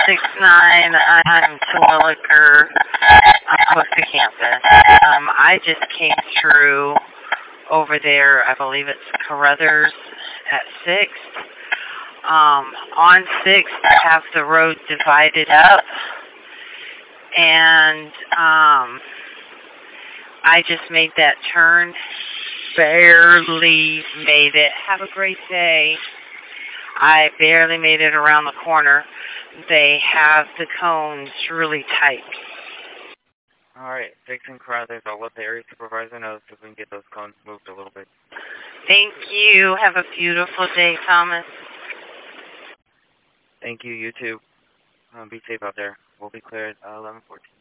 69. I'm Terwilliger. I'm close to campus. I just came through over there. I believe it's Carruthers at 6th. On 6th, have the road divided up, and I just made that turn. Barely made it. Have a great day. I barely made it around the corner. They have the cones really tight. All right, 6 and Carruthers. I'll let the area supervisor know so we can get those cones moved a little bit. Thank you. Have a beautiful day, Thomas. Thank you. You too. Be safe out there. We'll be clear at 11:14.